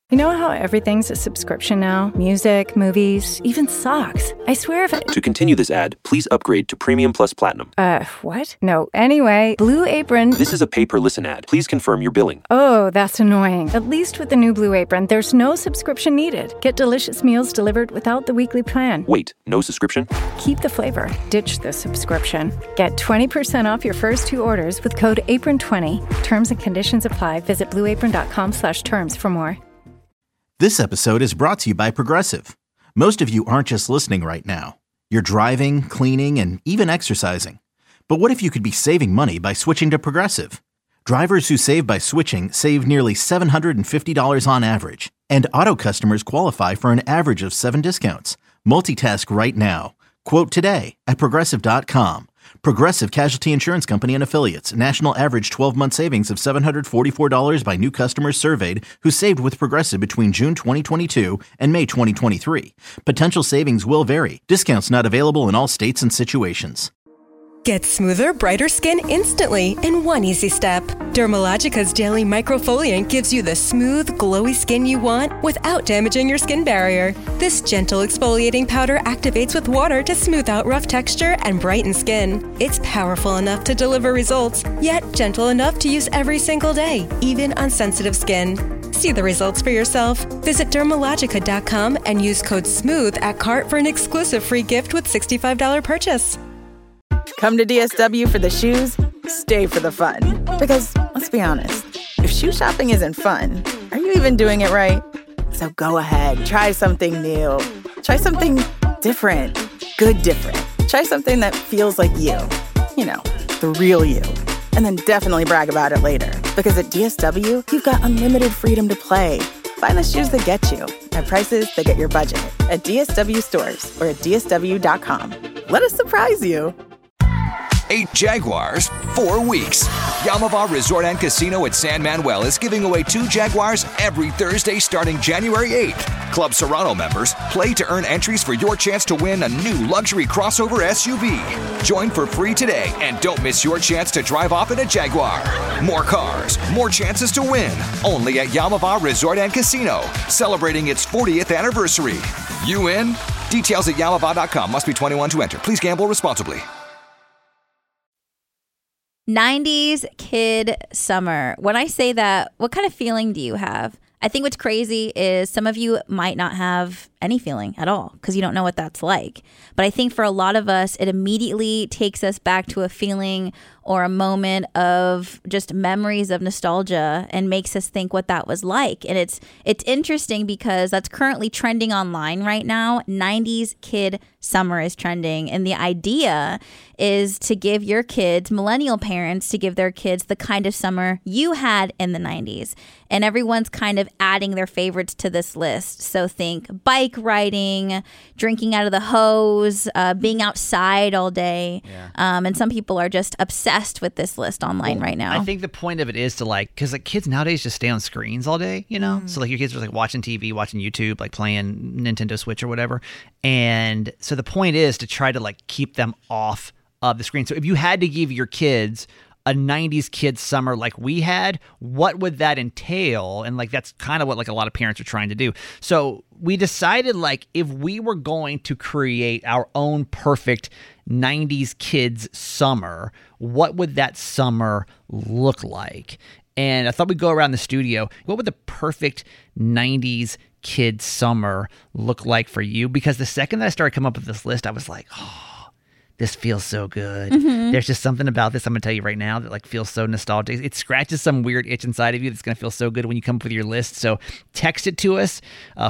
You know how everything's a subscription now? Music, movies, even socks. I swear if To continue this ad, please upgrade to Premium Plus Platinum. What? No, anyway, Blue Apron... This is a pay-per-listen ad. Please confirm your billing. Oh, that's annoying. At least with the new Blue Apron, there's no subscription needed. Get delicious meals delivered without the weekly plan. Wait, no subscription? Keep the flavor. Ditch the subscription. Get 20% off your first 2 orders with code APRON20. Terms and conditions apply. Visit blueapron.com/terms for more. This episode is brought to you by Progressive. Most of you aren't just listening right now. You're driving, cleaning, and even exercising. But what if you could be saving money by switching to Progressive? Drivers who save by switching save nearly $750 on average. And auto customers qualify for an average of 7 discounts. Multitask right now. Quote today at Progressive.com. Progressive Casualty Insurance Company and Affiliates. National average 12-month savings of $744 by new customers surveyed who saved with Progressive between June 2022 and May 2023. Potential savings will vary. Discounts not available in all states and situations. Get smoother, brighter skin instantly in one easy step. Dermalogica's Daily Microfoliant gives you the smooth, glowy skin you want without damaging your skin barrier. This gentle exfoliating powder activates with water to smooth out rough texture and brighten skin. It's powerful enough to deliver results, yet gentle enough to use every single day, even on sensitive skin. See the results for yourself. Visit Dermalogica.com and use code SMOOTH at cart for an exclusive free gift with $65 purchase. Come to DSW for the shoes, stay for the fun. Because, let's be honest, if shoe shopping isn't fun, are you even doing it right? So go ahead, try something new. Try something different. Good different. Try something that feels like you. You know, the real you. And then definitely brag about it later. Because at DSW, you've got unlimited freedom to play. Find the shoes that get you at prices that get your budget at DSW stores or at DSW.com. Let us surprise you. 8 Jaguars, 4 weeks. Yamava Resort and Casino at San Manuel is giving away 2 Jaguars every Thursday starting January 8th. Club Serrano members play to earn entries for your chance to win a new luxury crossover SUV. Join for free today and don't miss your chance to drive off in a Jaguar. More cars, more chances to win. Only at Yamava Resort and Casino, celebrating its 40th anniversary. You in? Details at Yamava.com. Must be 21 to enter. Please gamble responsibly. 90s kid summer. When I say that, what kind of feeling do you have? I think what's crazy is some of you might not have any feeling at all because you don't know what that's like. But I think for a lot of us, it immediately takes us back to a feeling or a moment of just memories of nostalgia and makes us think what that was like. And it's interesting because that's currently trending online right now. 90s kid summer is trending. And the idea is to give your kids, millennial parents, to give their kids the kind of summer you had in the 90s. And everyone's kind of adding their favorites to this list. So think bike riding, drinking out of the hose, being outside all day. Yeah. And some people are just obsessed with this list online right now. I think the point of it is to because kids nowadays just stay on screens all day, you know? So your kids are watching TV, watching YouTube, playing Nintendo Switch or whatever. And so the point is to try to keep them off of the screen. So if you had to give your kids a 90s kid summer like we had, what would that entail? And that's kind of what a lot of parents are trying to do. So we decided if we were going to create our own perfect 90s kids summer, what would that summer look like? And I thought we'd go around the studio. What would the perfect 90s kid summer look like for you? Because the second that I started coming up with this list, I was like, oh, this feels so good. Mm-hmm. There's just something about this I'm going to tell you right now that feels so nostalgic. It scratches some weird itch inside of you that's going to feel so good when you come up with your list. So text it to us,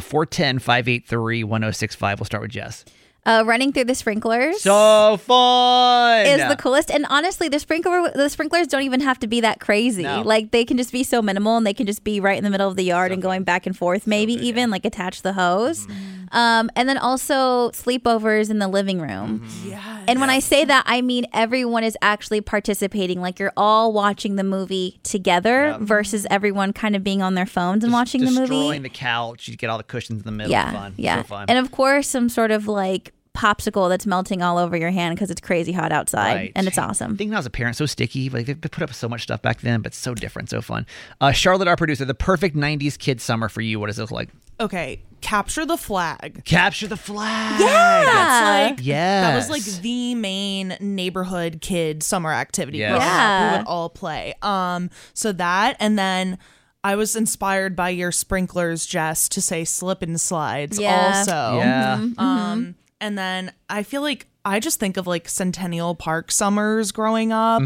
410-583-1065. We'll start with Jess. Running through the sprinklers. So fun! Is the coolest. And honestly, the sprinklers don't even have to be that crazy. No. They can just be so minimal and they can just be right in the middle of the yard and going back and forth, maybe even attach the hose. Mm-hmm. And then also sleepovers in the living room. Mm-hmm. Yes. And when I say that, I mean everyone is actually participating. You're all watching the movie together versus everyone kind of being on their phones and watching the movie. Destroying the couch. You get all the cushions in the middle. Yeah, fun. Yeah. So fun. And of course, some sort of popsicle that's melting all over your hand because it's crazy hot outside, Right. and it's awesome. Thinking I was a parent, so sticky. Like they put up so much stuff back then, but so different, so fun. Charlotte, our producer, the perfect 90s kid summer for you. What does it look like? Okay, capture the flag. Capture the flag. That's like, Yes. that was like the main neighborhood kid summer activity. Yes. growing up. Yeah. We would all play. So that, and then I was inspired by your sprinklers, Jess, to say slip and slides Yeah. also. Yeah. And then I feel like I just think of like Centennial Park summers growing up.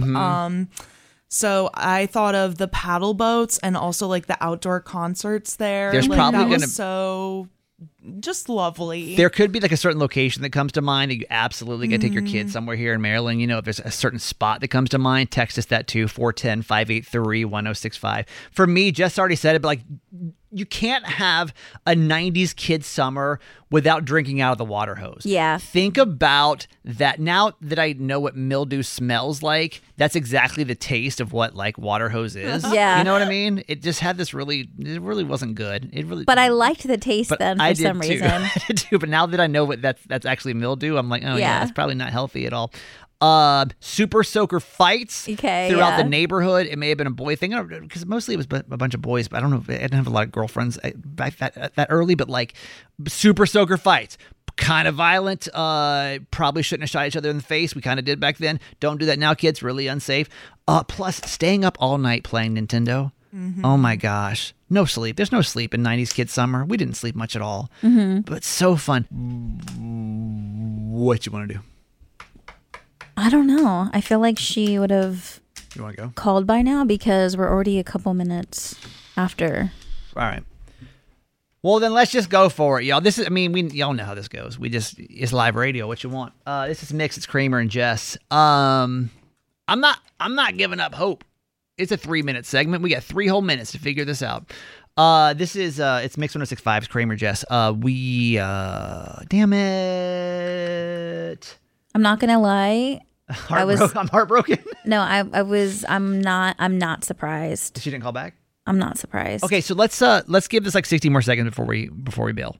So I thought of the paddle boats and also like the outdoor concerts there. There's like, probably that was gonna- so just lovely. There could be like a certain location that comes to mind that you absolutely got to take your kids somewhere here in Maryland. You know, if there's a certain spot that comes to mind, text us that too, 410-583-1065. For me, Jess already said it, but like you can't have a 90s kid summer without drinking out of the water hose. Yeah. Think about that. Now that I know what mildew smells like, that's exactly the taste of what like water hose is. Yeah. You know what I mean? It just had this it really wasn't good. It really But I liked the taste But then I for did some too. reason. I did too. But now that I know what that's actually mildew, I'm like, oh yeah, Yeah. it's probably not healthy at all. Super soaker fights Okay, throughout the yeah. neighborhood. It may have been a boy thing because mostly it was a bunch of boys. But I don't know. I didn't have a lot of girlfriends back that early. But like super soaker fights. Kind of violent. Probably shouldn't have shot each other in the face. We kind of did back then. Don't do that now, kids. Really unsafe. Plus, staying up all night playing Nintendo. Oh my gosh. No sleep. There's no sleep in 90s kids summer. We didn't sleep much at all. But so fun. What you want to do? I don't know. I feel like she would have You want to go? called by now because we're already a couple minutes after. All right. Well, then let's just go for it, y'all. Y'all know how this goes. It's live radio. What you want? This is Mix. It's Kramer and Jess. I'm not giving up hope. It's a 3-minute segment. We got 3 whole minutes to figure this out. This is it's Mix 106.5's Kramer, Jess. Damn it. I'm not gonna lie. I'm heartbroken. No, I'm not surprised. She didn't call back? I'm not surprised. Okay, so let's give this like 60 more seconds before we bail.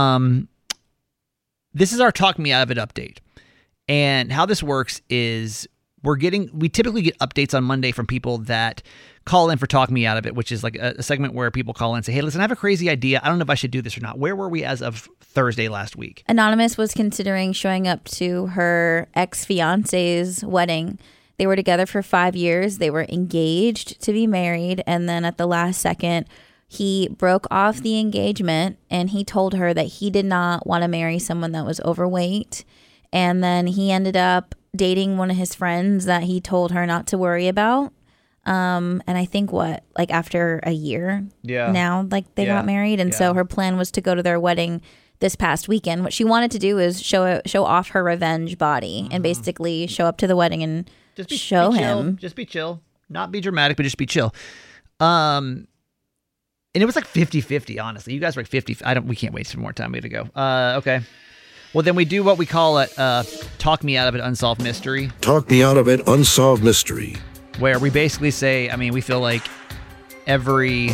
This is our Talk Me Out of It update. And how this works is we typically get updates on Monday from people that call in for Talk Me Out of It, which is like a segment where people call in and say, hey, listen, I have a crazy idea. I don't know if I should do this or not. Where were we as of Thursday last week? Anonymous was considering showing up to her ex-fiance's wedding. They were together for 5 years. They were engaged to be married. And then at the last second, he broke off the engagement and he told her that he did not want to marry someone that was overweight. And then he ended up dating one of his friends that he told her not to worry about. And I think after a year now, they got married. And so her plan was to go to their wedding this past weekend. What she wanted to do is show off her revenge body and basically show up to the wedding and show him. Just be chill. Not be dramatic, but just be chill. And it was like 50-50, honestly. You guys were like 50. We can't waste some more time. We have to go. Okay. Well, then we do what we call it, Talk Me Out of It Unsolved Mystery. Talk Me Out of It Unsolved Mystery. Where we basically say, we feel like every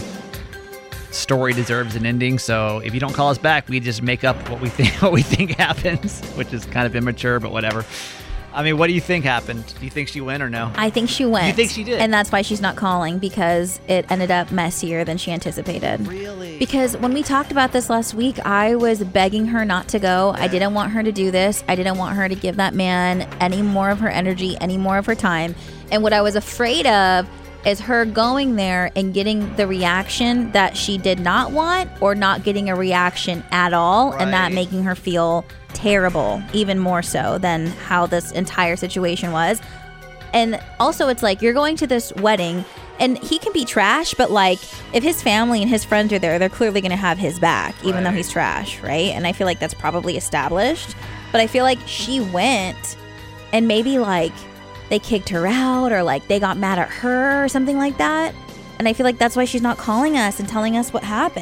story deserves an ending. So if you don't call us back, we just make up what we think happens, which is kind of immature, but whatever. What do you think happened? Do you think she went or no? I think she went. You think she did? And that's why she's not calling, because it ended up messier than she anticipated. Really? Because when we talked about this last week, I was begging her not to go. I didn't want her to do this. I didn't want her to give that man any more of her energy, any more of her time. And what I was afraid of is her going there and getting the reaction that she did not want, or not getting a reaction at all, and that making her feel terrible, even more so than how this entire situation was. And also, it's like, you're going to this wedding and he can be trash, but like, if his family and his friends are there, they're clearly going to have his back, even though he's trash, right? And I feel like that's probably established. But I feel like she went and maybe like they kicked her out, or like they got mad at her or something like that. And I feel like that's why she's not calling us and telling us what happened.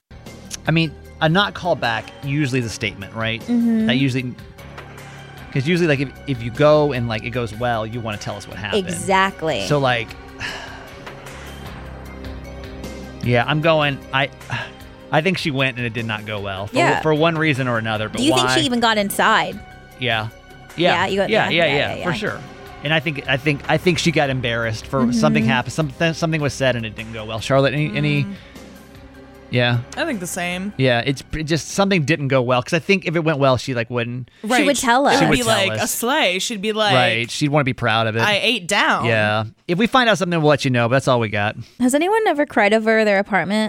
A not call back usually is a statement, right? Mm-hmm. That usually, because usually like if you go and like it goes well, you want to tell us what happened. Exactly. So like, yeah, I'm going. I think she went and it did not go well for one reason or another. But do you why? think she even got inside? Yeah, for sure. And I think she got embarrassed for something happened. Something was said and it didn't go well. Charlotte, any? Yeah. I think the same. Yeah, it just something didn't go well because I think if it went well, she wouldn't. Right. She would tell us. It would be like a sleigh. She'd be like, right. She'd want to be proud of it. I ate down. Yeah. If we find out something, we'll let you know. But that's all we got. Has anyone ever cried over their apartment?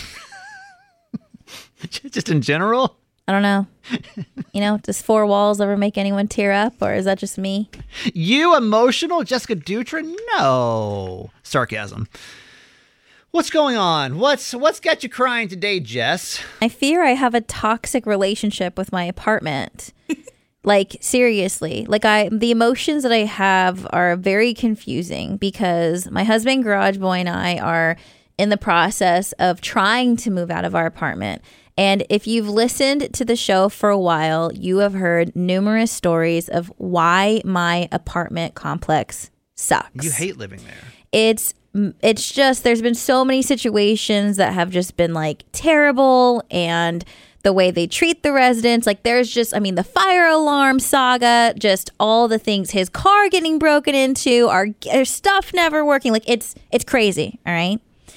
Just in general. I don't know. Does 4 walls ever make anyone tear up, or is that just me? You emotional, Jessica Dutra? No. Sarcasm. What's going on? What's got you crying today, Jess? I fear I have a toxic relationship with my apartment. Like, seriously. Like, the emotions that I have are very confusing because my husband, Garage Boy, and I are in the process of trying to move out of our apartment. And if you've listened to the show for a while, you have heard numerous stories of why my apartment complex sucks. You hate living there. It's just, there's been so many situations that have just been like terrible, and the way they treat the residents, like there's just, the fire alarm saga, just all the things, his car getting broken into, our stuff never working, like it's crazy, all right?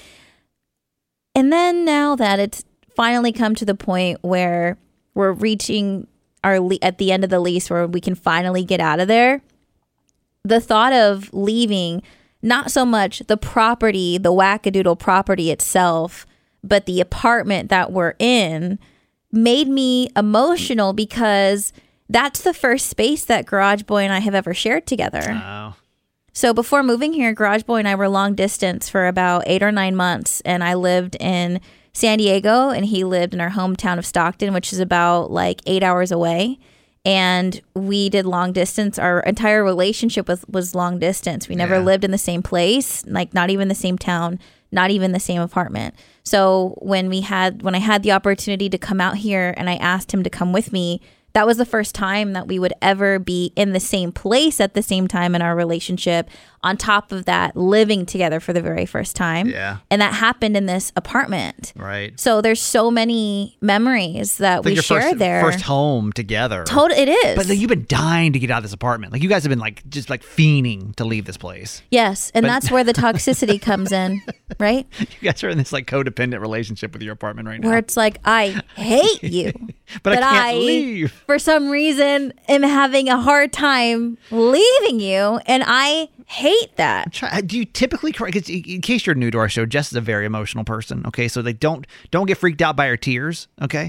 And then now that it's finally come to the point where we're reaching at the end of the lease where we can finally get out of there, the thought of leaving, not so much the property, the wackadoodle property itself, but the apartment that we're in, made me emotional because that's the first space that Garage Boy and I have ever shared together. Oh. So before moving here, Garage Boy and I were long distance for about 8 or 9 months, and I lived in San Diego and he lived in our hometown of Stockton, which is about like 8 hours away. And we did long distance. Our entire relationship was long distance. We never lived in the same place, like not even the same town, not even the same apartment. So when I had the opportunity to come out here and I asked him to come with me, that was the first time that we would ever be in the same place at the same time in our relationship. On top of that, living together for the very first time. Yeah. And that happened in this apartment. Right. So there's so many memories that we share there. First home together. It is. But you've been dying to get out of this apartment. Like you guys have been just fiending to leave this place. Yes. And that's where the toxicity comes in, right? You guys are in this codependent relationship with your apartment right now. Where it's like, I hate you. but I can't leave. For some reason, am having a hard time leaving you. And I hate that. Do you typically cry? Because in case you're new to our show, Jess is a very emotional person. Okay, so don't get freaked out by her tears. Okay,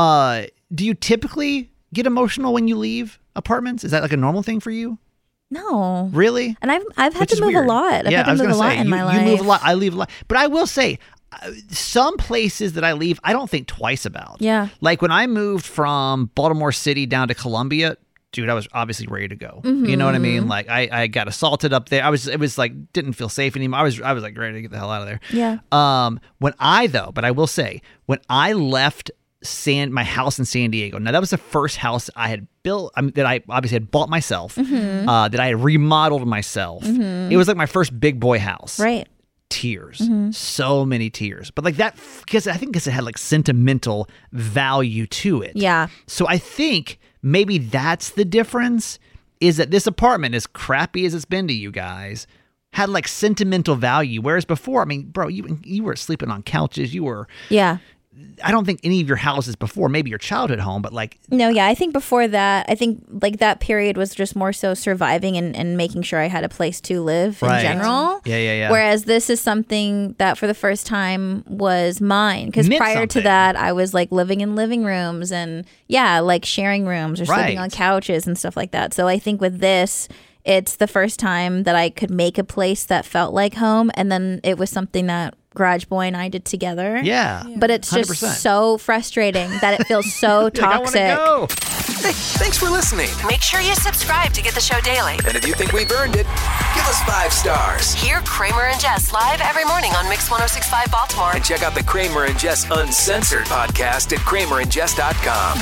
do you typically get emotional when you leave apartments? Is that like a normal thing for you? No, really. And I've had to move a lot. I've had to move a lot in my life. You move a lot. I leave a lot, but I will say, some places that I leave, I don't think twice about. Yeah, like when I moved from Baltimore City down to Columbia. Dude, I was obviously ready to go. Mm-hmm. You know what I mean? Like I got assaulted up there. It was like didn't feel safe anymore. I was like ready to get the hell out of there. Yeah. But I will say, when I left my house in San Diego, now that was the first house I had built, that I obviously had bought myself, that I had remodeled myself. Mm-hmm. It was like my first big boy house. Right. Tears, so many tears, but like that because it had like sentimental value to it. Yeah. So I think maybe that's the difference, is that this apartment, as crappy as it's been to you guys, had like sentimental value, whereas before, bro, you were sleeping on couches, you were. Yeah. I don't think any of your houses before, maybe your childhood home, but like. No, yeah. I think before that, like that period was just more so surviving and making sure I had a place to live in general. Yeah. Whereas this is something that for the first time was mine. Because prior to that, I was like living in living rooms and like sharing rooms or sleeping on couches and stuff like that. So I think with this, it's the first time that I could make a place that felt like home. And then it was something that Garage Boy and I did together. Yeah. But it's 100%. Just so frustrating that it feels so toxic. Hey, thanks for listening. Make sure you subscribe to get the show daily. And if you think we've earned it, give us 5 stars. Hear Kramer and Jess live every morning on Mix 106.5 Baltimore. And check out the Kramer and Jess Uncensored podcast at kramerandjess.com.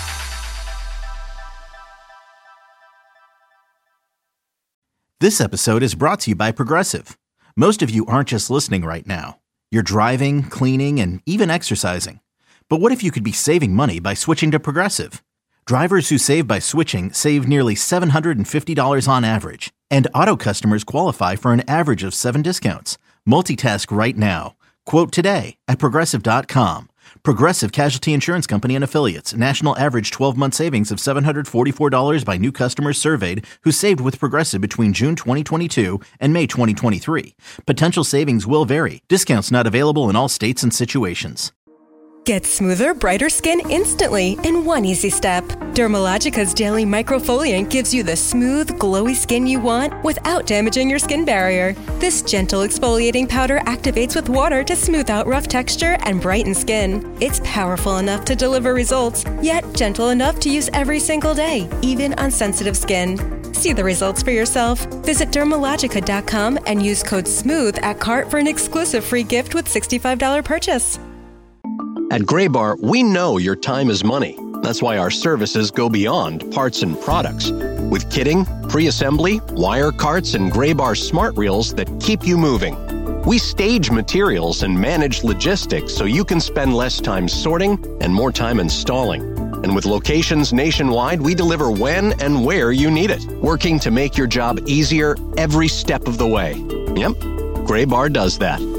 This episode is brought to you by Progressive. Most of you aren't just listening right now. You're driving, cleaning, and even exercising. But what if you could be saving money by switching to Progressive? Drivers who save by switching save nearly $750 on average. And Auto customers qualify for an average of 7 discounts. Multitask right now. Quote today at Progressive.com. Progressive Casualty Insurance Company and Affiliates. National average 12-month savings of $744 by new customers surveyed who saved with Progressive between June 2022 and May 2023. Potential savings will vary. Discounts not available in all states and situations. Get smoother, brighter skin instantly in one easy step. Dermalogica's Daily Microfoliant gives you the smooth, glowy skin you want without damaging your skin barrier. This gentle exfoliating powder activates with water to smooth out rough texture and brighten skin. It's powerful enough to deliver results, yet gentle enough to use every single day, even on sensitive skin. See the results for yourself. Visit Dermalogica.com and use code SMOOTH at cart for an exclusive free gift with $65 purchase. At Graybar, we know your time is money. That's why our services go beyond parts and products. With kitting, pre-assembly, wire carts, and Graybar smart reels that keep you moving. We stage materials and manage logistics so you can spend less time sorting and more time installing. And with locations nationwide, we deliver when and where you need it, working to make your job easier every step of the way. Yep, Graybar does that.